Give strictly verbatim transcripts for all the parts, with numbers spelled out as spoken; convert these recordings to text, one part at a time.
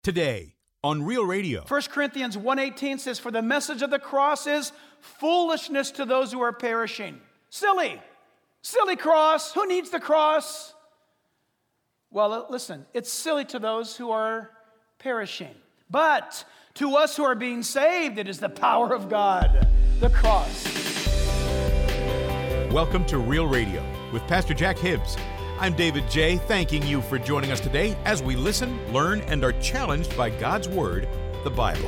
Today on Real Radio. First Corinthians one eighteen says, "For the message of the cross is foolishness to those who are perishing." Silly. Silly cross. Who needs the cross? Well, listen, it's silly to those who are perishing. But to us who are being saved, it is the power of God, the cross. Welcome to Real Radio with Pastor Jack Hibbs. I'm David J., thanking you for joining us today as we listen, learn, and are challenged by God's Word, the Bible.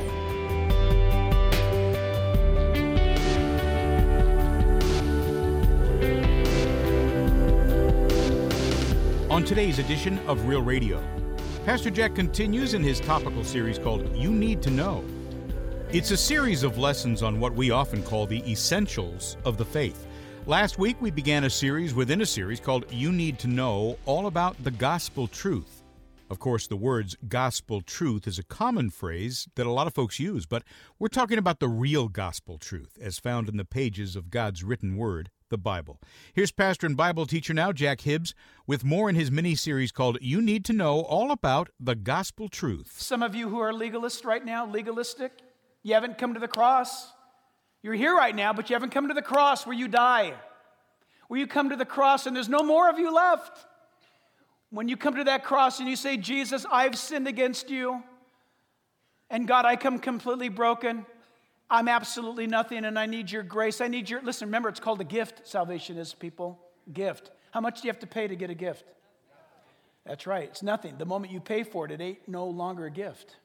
On today's edition of Real Radio, Pastor Jack continues in his topical series called You Need to Know. It's a series of lessons on what we often call the essentials of the faith. Last week, we began a series within a series called You Need to Know, all about the gospel truth. Of course, the words gospel truth is a common phrase that a lot of folks use, but we're talking about the real gospel truth as found in the pages of God's written word, the Bible. Here's pastor and Bible teacher now, Jack Hibbs, with more in his mini-series called You Need to Know, all about the gospel truth. Some of you who are legalists right now, legalistic, you haven't come to the cross. You're here right now, but you haven't come to the cross where you die. Where you come to the cross and there's no more of you left. When you come to that cross and you say, Jesus, I've sinned against you. And God, I come completely broken. I'm absolutely nothing and I need your grace. I need your, listen, remember, it's called a gift. Salvation is, people, gift. How much do you have to pay to get a gift? That's right, it's nothing. The moment you pay for it, it ain't no longer a gift.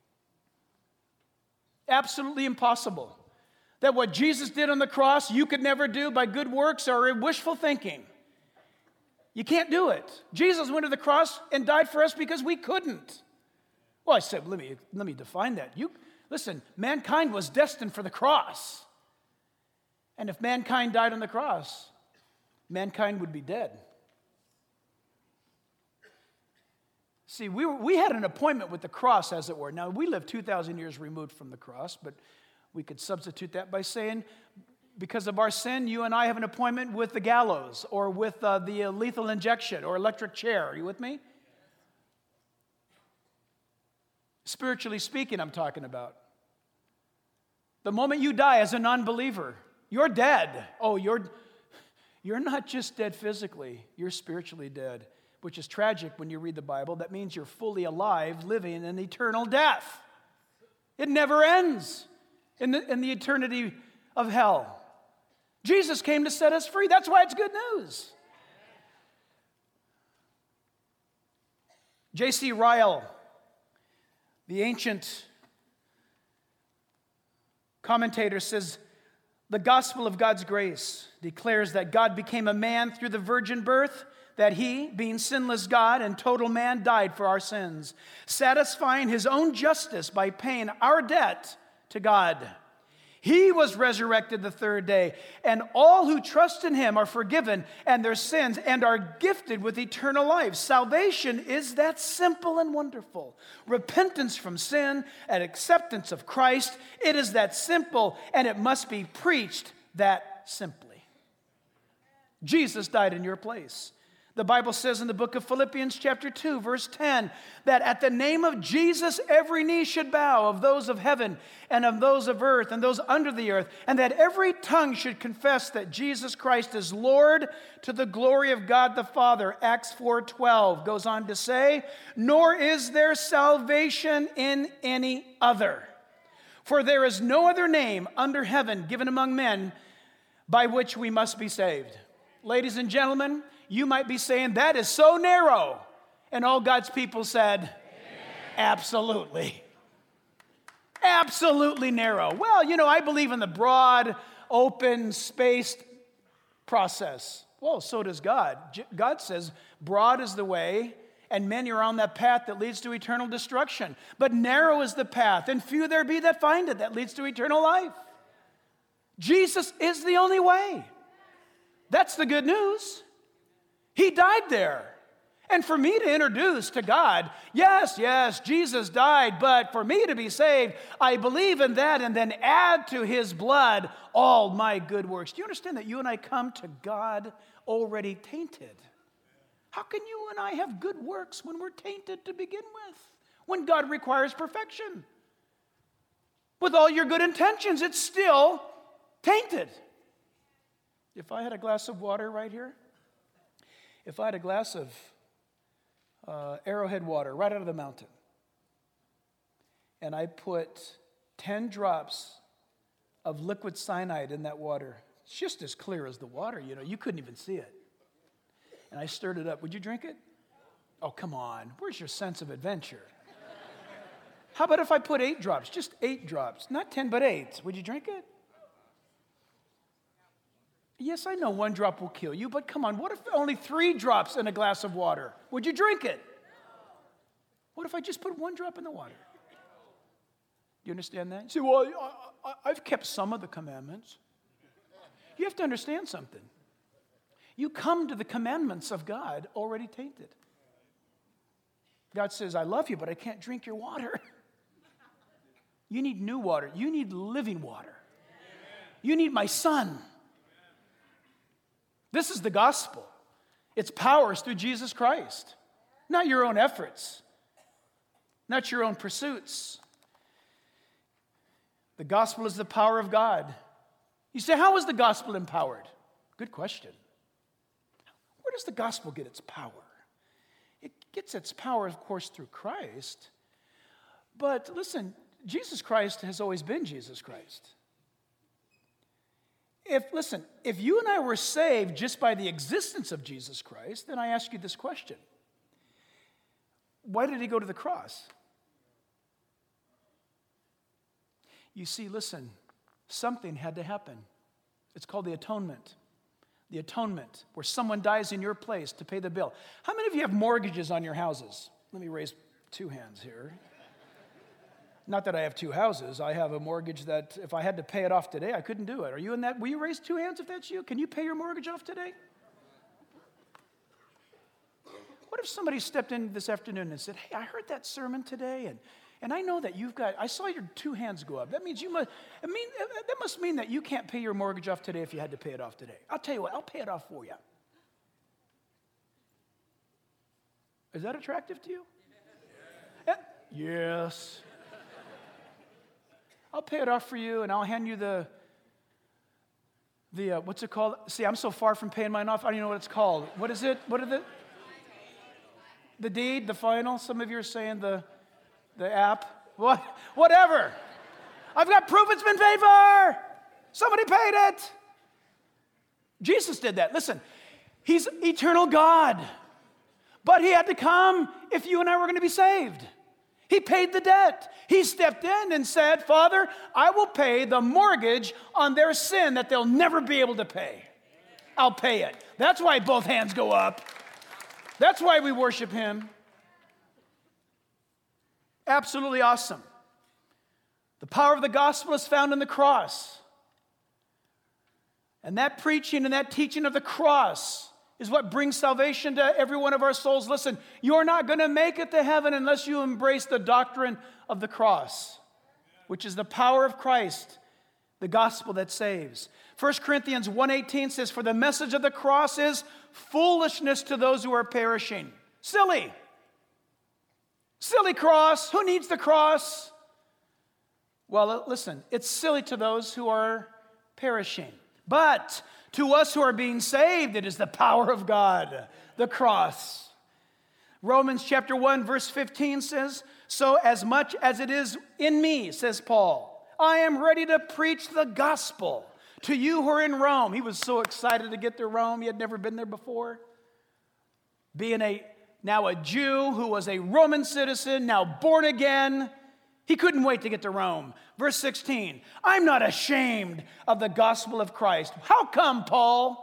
Absolutely impossible. That what Jesus did on the cross, you could never do by good works or wishful thinking. You can't do it. Jesus went to the cross and died for us because we couldn't. Well, I said, let me, let me define that. You listen, mankind was destined for the cross. And if mankind died on the cross, mankind would be dead. See, we, were, we had an appointment with the cross, as it were. Now, we live two thousand years removed from the cross, but we could substitute that by saying, because of our sin, you and I have an appointment with the gallows or with uh, the uh, lethal injection or electric chair. Are you with me? Spiritually speaking, I'm talking about. The moment you die as a non-believer, you're dead. Oh, you're, you're not just dead physically, you're spiritually dead, which is tragic when you read the Bible. That means you're fully alive, living in eternal death. It never ends. In the, in the eternity of hell. Jesus came to set us free. That's why it's good news. J C Ryle, the ancient commentator, says, the gospel of God's grace declares that God became a man through the virgin birth, that he, being sinless God and total man, died for our sins, satisfying his own justice by paying our debt to God. He was resurrected the third day, and all who trust in him are forgiven and their sins and are gifted with eternal life. Salvation is that simple and wonderful. Repentance from sin and acceptance of Christ, it is that simple, and it must be preached that simply. Jesus died in your place. The Bible says in the book of Philippians chapter two, verse ten, that at the name of Jesus, every knee should bow, of those of heaven and of those of earth and those under the earth, and that every tongue should confess that Jesus Christ is Lord, to the glory of God the Father. Acts four twelve goes on to say, nor is there salvation in any other. For there is no other name under heaven given among men by which we must be saved. Ladies and gentlemen, you might be saying, that is so narrow. And all God's people said, amen. Absolutely. Absolutely narrow. Well, you know, I believe in the broad, open, spaced process. Well, so does God. God says, broad is the way, and many are on that path that leads to eternal destruction. But narrow is the path, and few there be that find it, that leads to eternal life. Jesus is the only way. That's the good news. He died there. And for me to introduce to God, yes, yes, Jesus died, but for me to be saved, I believe in that and then add to his blood all my good works. Do you understand that you and I come to God already tainted? How can you and I have good works when we're tainted to begin with? when God requires perfection. With all your good intentions, it's still tainted. If I had a glass of water right here, if I had a glass of uh, Arrowhead water right out of the mountain, and I put ten drops of liquid cyanide in that water, it's just as clear as the water, you know, you couldn't even see it. And I stirred it up. Would you drink it? Oh, come on. Where's your sense of adventure? How about if I put eight drops, just eight drops, not ten, but eight? Would you drink it? Yes, I know one drop will kill you, but come on, what if only three drops in a glass of water? Would you drink it? What if I just put one drop in the water? Do you understand that? You say, well, I, I, I've kept some of the commandments. You have to understand something. You come to the commandments of God already tainted. God says, I love you, but I can't drink your water. You need new water. You need living water. You need my son. This is the gospel. Its power is through Jesus Christ. Not your own efforts. Not your own pursuits. The gospel is the power of God. You say, how is the gospel empowered? Good question. Where does the gospel get its power? It gets its power, of course, through Christ. But listen, Jesus Christ has always been Jesus Christ. If, listen, if you and I were saved just by the existence of Jesus Christ, then I ask you this question. Why did he go to the cross? You see, listen, something had to happen. It's called the atonement. The atonement, where someone dies in your place to pay the bill. How many of you have mortgages on your houses? Let me raise two hands here. Not that I have two houses. I have a mortgage that if I had to pay it off today, I couldn't do it. Are you in that? Will you raise two hands if that's you? Can you pay your mortgage off today? What if somebody stepped in this afternoon and said, hey, I heard that sermon today, and, and I know that you've got, I saw your two hands go up. That means you must, I mean, that must mean that you can't pay your mortgage off today if you had to pay it off today. I'll tell you what, I'll pay it off for you. Is that attractive to you? Yeah. Yes. I'll pay it off for you, and I'll hand you the, the uh, what's it called? See, I'm so far from paying mine off, I don't even know what it's called. What is it? What are the, the deed, the final? Some of you are saying the, the app. What? Whatever. I've got proof it's been paid for. Somebody paid it. Jesus did that. Listen, he's eternal God, but he had to come if you and I were going to be saved. He paid the debt. He stepped in and said, Father, I will pay the mortgage on their sin that they'll never be able to pay. I'll pay it. That's why both hands go up. That's why we worship him. Absolutely awesome. The power of the gospel is found in the cross. And that preaching and that teaching of the cross is what brings salvation to every one of our souls. Listen, you're not going to make it to heaven unless you embrace the doctrine of the cross, which is the power of Christ, the gospel that saves. First Corinthians one eighteen says, for the message of the cross is foolishness to those who are perishing. Silly. Silly cross. Who needs the cross? Well, listen, it's silly to those who are perishing. But to us who are being saved, it is the power of God, the cross. Romans chapter one, verse fifteen says, so as much as it is in me, says Paul, I am ready to preach the gospel to you who are in Rome. He was so excited to get to Rome. He had never been there before. Being a now a Jew who was a Roman citizen, now born again, he couldn't wait to get to Rome. Verse sixteen, I'm not ashamed of the gospel of Christ. How come, Paul?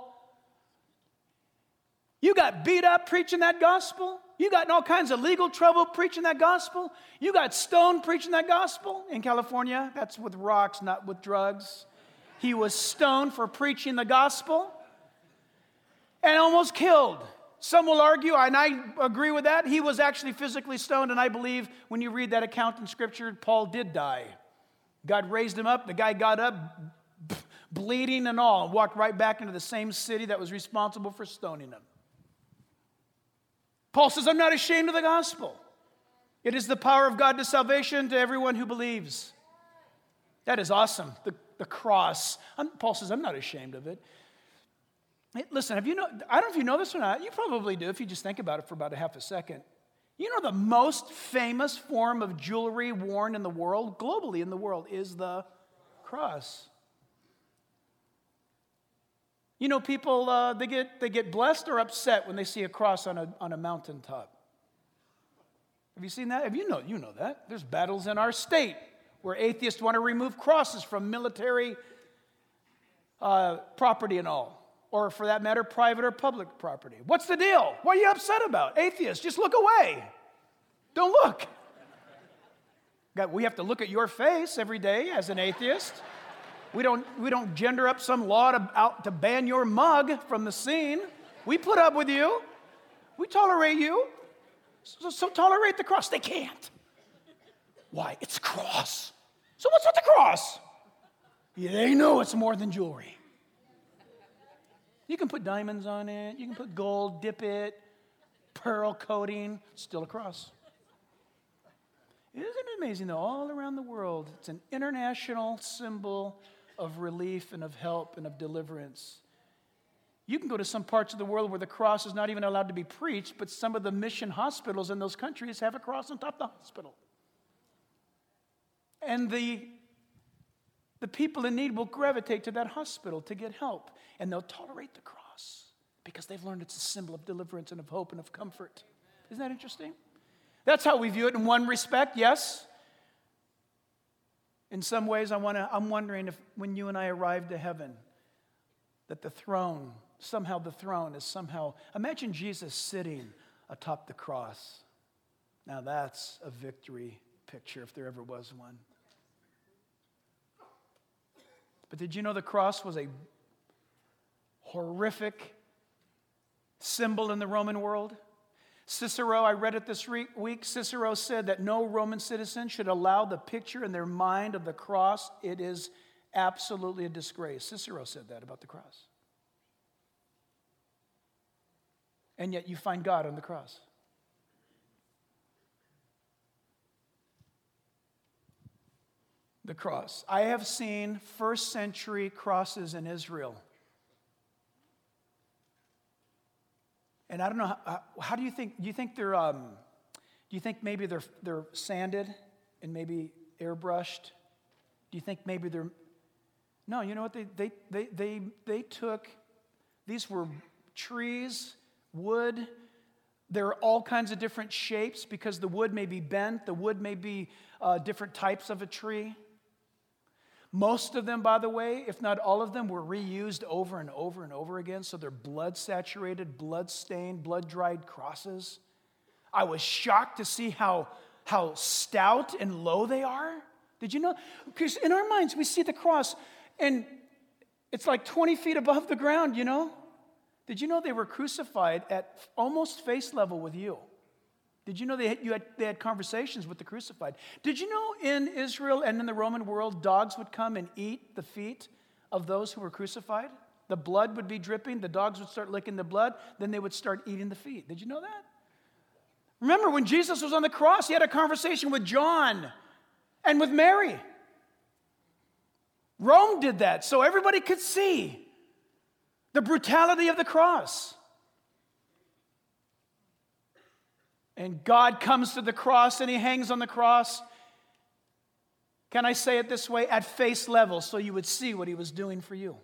You got beat up preaching that gospel? You got in all kinds of legal trouble preaching that gospel? You got stoned preaching that gospel? In California, that's with rocks, not with drugs. He was stoned for preaching the gospel and almost killed. Some will argue, and I agree with that, he was actually physically stoned, and I believe when you read that account in Scripture, Paul did die. God raised him up. The guy got up, bleeding and all, and walked right back into the same city that was responsible for stoning him. Paul says, I'm not ashamed of the gospel. It is the power of God to salvation to everyone who believes. That is awesome. The, the cross. I'm, Paul says, I'm not ashamed of it. Hey, listen, have you know, I don't know if you know this or not. You probably do if you just think about it for about a half a second. You know the most famous form of jewelry worn in the world, globally in the world, is the cross. You know, people, uh, they get they get blessed or upset when they see a cross on a on a mountaintop. Have you seen that? Have you know you know that? There's battles in our state where atheists want to remove crosses from military uh, property and all, or for that matter, private or public property. What's the deal? What are you upset about? Atheists, just look away. Don't look. God, we have to look at your face every day as an atheist. We don't, we don't gender up some law to, out to ban your mug from the scene. We put up with you. We tolerate you. So, so tolerate the cross. They can't. Why? It's a cross. So what's with the cross? Yeah, they know it's more than jewelry. You can put diamonds on it. You can put gold, dip it, pearl coating. Still a cross. Isn't it amazing, though? All around the world, it's an international symbol of relief and of help and of deliverance. You can go to some parts of the world where the cross is not even allowed to be preached, but some of the mission hospitals in those countries have a cross on top of the hospital. And the, the people in need will gravitate to that hospital to get help, and they'll tolerate the cross because they've learned it's a symbol of deliverance and of hope and of comfort. Isn't that interesting? That's how we view it in one respect, yes. In some ways, I wanna, I'm wondering if when you and I arrive to heaven, that the throne, somehow the throne is somehow, imagine Jesus sitting atop the cross. Now that's a victory picture if there ever was one. But did you know the cross was a horrific symbol in the Roman world? Cicero, I read it this week, Cicero said that no Roman citizen should allow the picture in their mind of the cross. It is absolutely a disgrace. Cicero said that about the cross. And yet you find God on the cross. The cross. I have seen first century crosses in Israel. And I don't know, how, how do you think, do you think they're, um, do you think maybe they're, they're sanded and maybe airbrushed? Do you think maybe they're, no, you know what, they, they, they, they, they took, these were trees, wood, there are all kinds of different shapes because the wood may be bent, the wood may be uh, different types of a tree. Most of them, by the way, if not all of them, were reused over and over and over again, so they're blood-saturated, blood-stained, blood-dried crosses. I was shocked to see how, how stout and low they are. Did you know? Because in our minds, we see the cross, and it's like twenty feet above the ground, you know? Did you know they were crucified at almost face level with you? Did you know they had, you had, they had conversations with the crucified? Did you know in Israel and in the Roman world, dogs would come and eat the feet of those who were crucified? The blood would be dripping. The dogs would start licking the blood. Then they would start eating the feet. Did you know that? Remember, when Jesus was on the cross, he had a conversation with John and with Mary. Rome did that so everybody could see the brutality of the cross. And God comes to the cross and he hangs on the cross. Can I say it this way? At face level, so you would see what he was doing for you.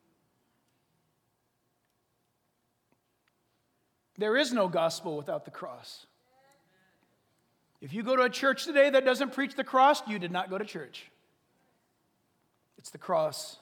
There is no gospel without the cross. If you go to a church today that doesn't preach the cross, you did not go to church. It's the cross.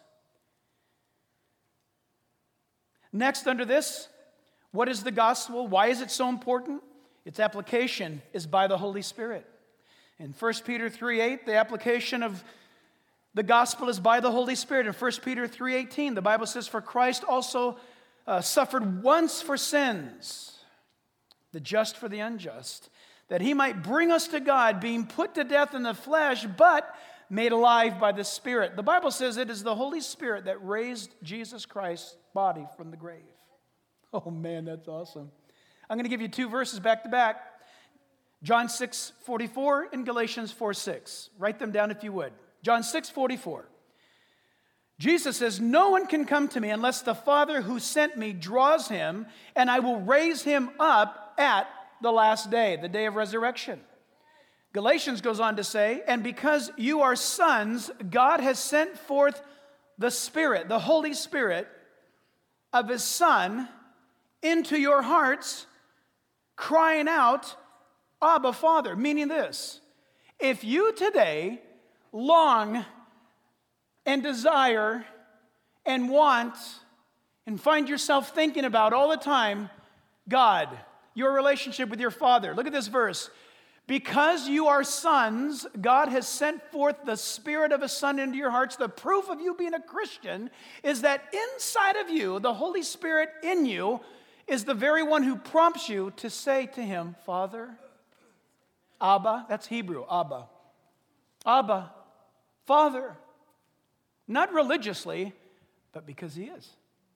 Next, under this, what is the gospel? Why is it so important? Its application is by the Holy Spirit. In First Peter three eight, the application of the gospel is by the Holy Spirit. In First Peter three eighteen, the Bible says, "For Christ also uh, suffered once for sins, the just for the unjust, that he might bring us to God, being put to death in the flesh, but made alive by the Spirit." The Bible says it is the Holy Spirit that raised Jesus Christ's body from the grave. Oh man, that's awesome. I'm going to give you two verses back to back. John six forty-four and Galatians four six. Write them down if you would. John six forty-four. Jesus says, "No one can come to me unless the Father who sent me draws him, and I will raise him up at the last day," the day of resurrection. Galatians goes on to say, "And because you are sons, God has sent forth the Spirit, the Holy Spirit of His Son into your hearts, crying out, 'Abba, Father,'" meaning this: if you today long and desire and want and find yourself thinking about all the time, God, your relationship with your Father. Look at this verse. "Because you are sons, God has sent forth the Spirit of His Son into your hearts." The proof of you being a Christian is that inside of you, the Holy Spirit in you is the very one who prompts you to say to Him, "Father," Abba, that's Hebrew, Abba. Abba, Father. Not religiously, but because He is.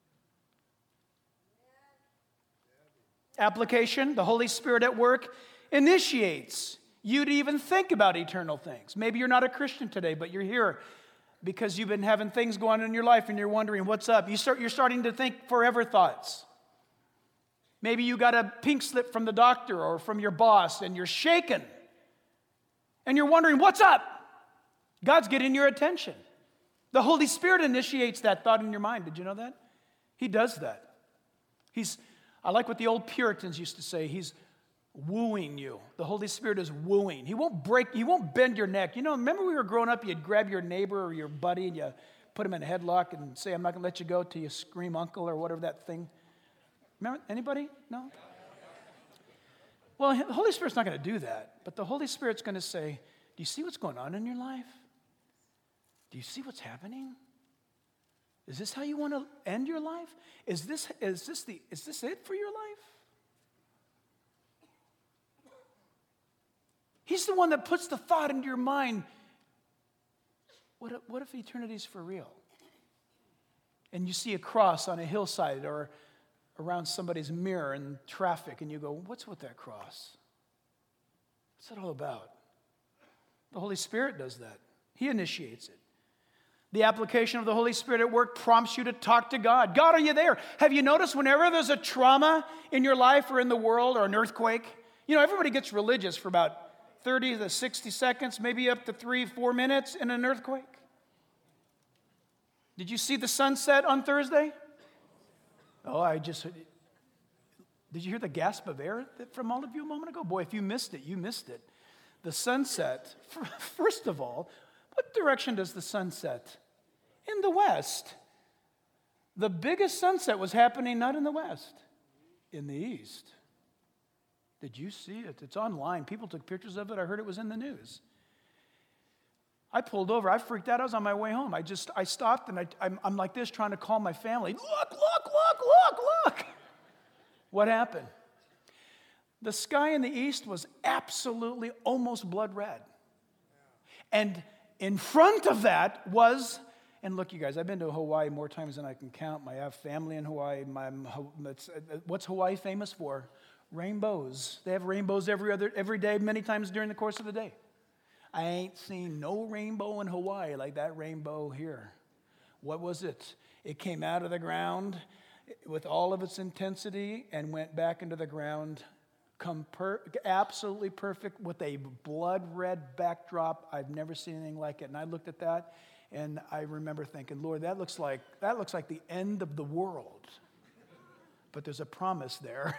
Application: the Holy Spirit at work initiates you to even think about eternal things. Maybe you're not a Christian today, but you're here because you've been having things go on in your life and you're wondering what's up. You start, you're starting to think forever thoughts. Maybe you got a pink slip from the doctor or from your boss and you're shaken. And you're wondering what's up. God's getting your attention. The Holy Spirit initiates that thought in your mind. Did you know that? He does that. He's, I like what the old Puritans used to say, He's wooing you. The Holy Spirit is wooing. He won't break, He won't bend your neck. You know, remember when we were growing up, you'd grab your neighbor or your buddy and you put him in a headlock and say, "I'm not going to let you go till you scream uncle," or whatever that thing. Remember, anybody? No? Well, the Holy Spirit's not going to do that. But the Holy Spirit's going to say, "Do you see what's going on in your life? Do you see what's happening? Is this how you want to end your life? Is this, is this, the, is this it for your life?" He's the one that puts the thought into your mind, what if, what if eternity's for real? And you see a cross on a hillside or around somebody's mirror in traffic, and you go, "What's with that cross? What's that all about?" The Holy Spirit does that. He initiates it. The application of the Holy Spirit at work prompts you to talk to God. God, are you there? Have you noticed whenever there's a trauma in your life or in the world or an earthquake, you know, everybody gets religious for about thirty to sixty seconds, maybe up to three, four minutes in an earthquake. Did you see the sunset on Thursday? Oh, I just, did you hear the gasp of air from all of you a moment ago? Boy, if you missed it, you missed it. The sunset, first of all, what direction does the sun set? In the west. The biggest sunset was happening not in the west, in the east. Did you see it? It's online. People took pictures of it. I heard it was in the news. I pulled over. I freaked out. I was on my way home. I just, I stopped and I, I'm, I'm like this trying to call my family. Look, look, look, look, look. What happened? The sky in the east was absolutely almost blood red. And in front of that was, and look, you guys, I've been to Hawaii more times than I can count. I have family in Hawaii. My, it's, what's Hawaii famous for? Rainbows. They have rainbows every other every day, many times during the course of the day. I ain't seen no rainbow in Hawaii like that rainbow here. What was it? It came out of the ground with all of its intensity and went back into the ground, come per, absolutely perfect with a blood red backdrop. I've never seen anything like it. And I looked at that and I remember thinking, Lord, that looks like that looks like the end of the world. But there's a promise there.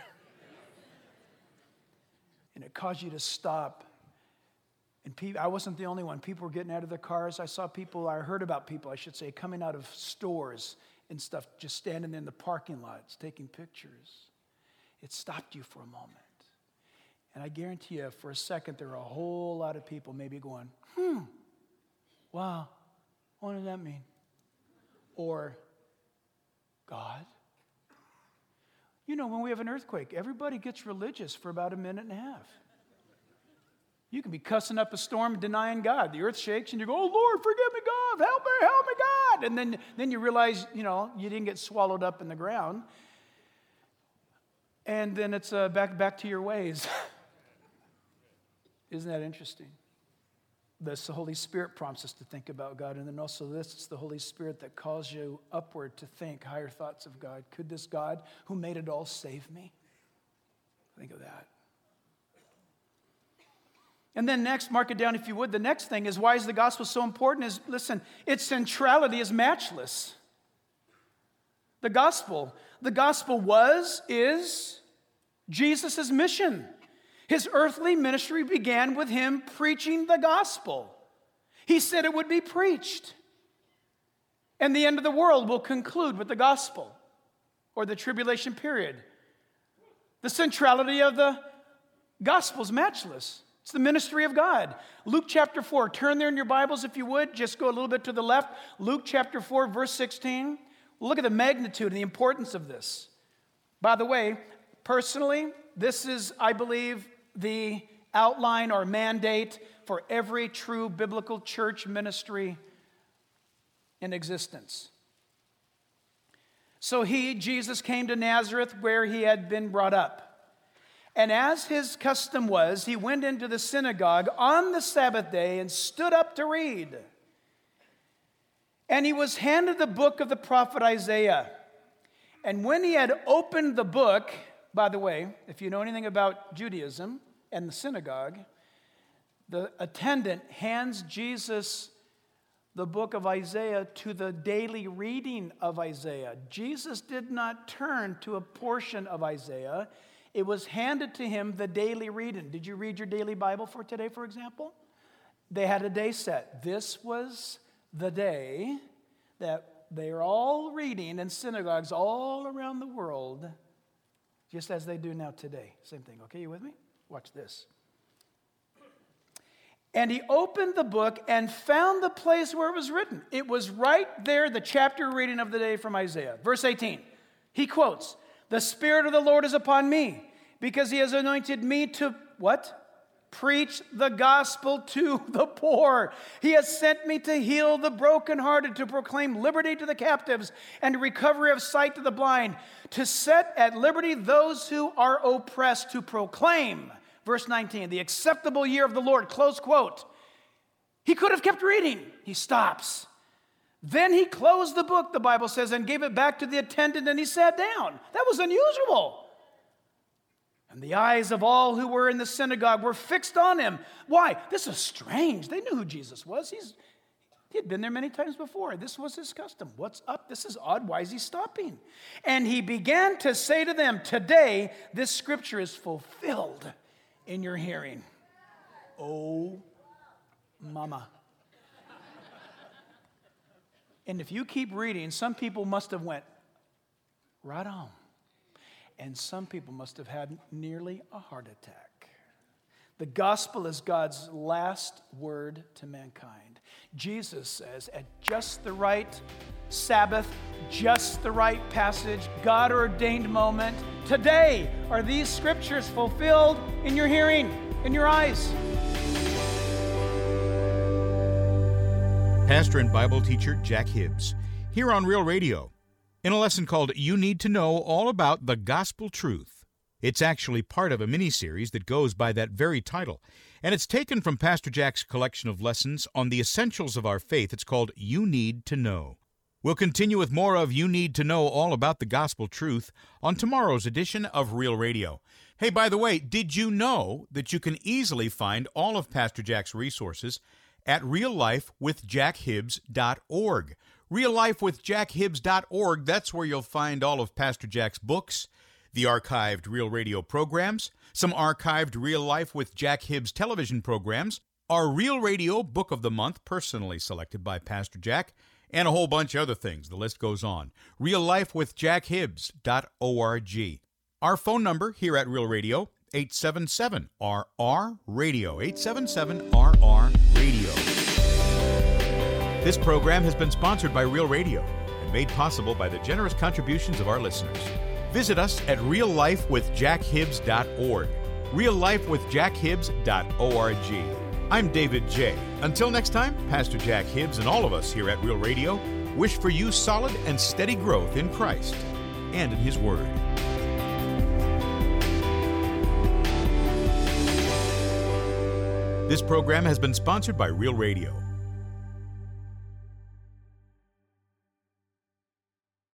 And it caused you to stop. And people, I wasn't the only one. People were getting out of their cars. I saw people, I heard about people, I should say, coming out of stores and stuff, just standing in the parking lots, taking pictures. It stopped you for a moment. And I guarantee you, for a second, there were a whole lot of people maybe going, hmm, wow, what does that mean? Or, God? You know, when we have an earthquake, everybody gets religious for about a minute and a half. You can be cussing up a storm, denying God. The earth shakes, and you go, "Oh, Lord, forgive me, God. Help me, help me, God." And then, then you realize, you know, you didn't get swallowed up in the ground. And then it's uh, back, back to your ways. Isn't that interesting? This, the Holy Spirit prompts us to think about God, and then also this, it's the Holy Spirit that calls you upward to think higher thoughts of God. Could this God who made it all save me? Think of that. And then next, mark it down if you would, the next thing is, why is the gospel so important? Is, listen, its centrality is matchless. The gospel, the gospel was, is Jesus' mission. His earthly ministry began with him preaching the gospel. He said it would be preached. And the end of the world will conclude with the gospel, or the tribulation period. The centrality of the gospel is matchless. It's the ministry of God. Luke chapter four, turn there in your Bibles if you would. Just go a little bit to the left. Luke chapter four, verse sixteen. Look at the magnitude and the importance of this. By the way, personally, this is, I believe, the outline or mandate for every true biblical church ministry in existence. So he, Jesus, came to Nazareth where he had been brought up. And as his custom was, he went into the synagogue on the Sabbath day and stood up to read. And he was handed the book of the prophet Isaiah. And when he had opened the book, by the way, if you know anything about Judaism and the synagogue, the attendant hands Jesus the book of Isaiah to the daily reading of Isaiah. Jesus did not turn to a portion of Isaiah. It was handed to him, the daily reading. Did you read your daily Bible for today, for example? They had a day set. This was the day that they are all reading in synagogues all around the world, just as they do now today. Same thing. Okay, you with me? Watch this. And he opened the book and found the place where it was written. It was right there, the chapter reading of the day from Isaiah. Verse eighteen, he quotes, "The Spirit of the Lord is upon me, because he has anointed me to," what? "Preach the gospel to the poor. He has sent me to heal the brokenhearted, to proclaim liberty to the captives, and recovery of sight to the blind, to set at liberty those who are oppressed, to proclaim," verse nineteen, "the acceptable year of the Lord," close quote. He could have kept reading. He stops. Then he closed the book, the Bible says, and gave it back to the attendant, and he sat down. That was unusual. And the eyes of all who were in the synagogue were fixed on him. Why? This is strange. They knew who Jesus was. He's, he had been there many times before. This was his custom. What's up? This is odd. Why is he stopping? And he began to say to them, "Today this scripture is fulfilled in your hearing." Oh, mama. And if you keep reading, some people must have went, right on. And some people must have had nearly a heart attack. The gospel is God's last word to mankind. Jesus says, at just the right Sabbath, just the right passage, God-ordained moment, today are these scriptures fulfilled in your hearing, in your eyes. Pastor and Bible teacher Jack Hibbs, here on Real Radio, in a lesson called You Need to Know All About the Gospel Truth. It's actually part of a mini-series that goes by that very title, and it's taken from Pastor Jack's collection of lessons on the essentials of our faith. It's called You Need to Know. We'll continue with more of You Need to Know All About the Gospel Truth on tomorrow's edition of Real Radio. Hey, by the way, did you know that you can easily find all of Pastor Jack's resources at real life with jack hibbs dot org? real life with jack hibbs dot org, that's where you'll find all of Pastor Jack's books, the archived Real Radio programs, some archived Real Life with Jack Hibbs television programs, our Real Radio Book of the Month, personally selected by Pastor Jack, and a whole bunch of other things. The list goes on. real life with jack hibbs dot org. Our phone number here at Real Radio, eight seven seven R R radio, eight seven seven R R radio. This program has been sponsored by Real Radio and made possible by the generous contributions of our listeners. Visit us at real life with jack hibbs dot org, real life with jack hibbs dot org. I'm David J. Until next time, Pastor Jack Hibbs and all of us here at Real Radio wish for you solid and steady growth in Christ and in His Word. This program has been sponsored by Real Radio.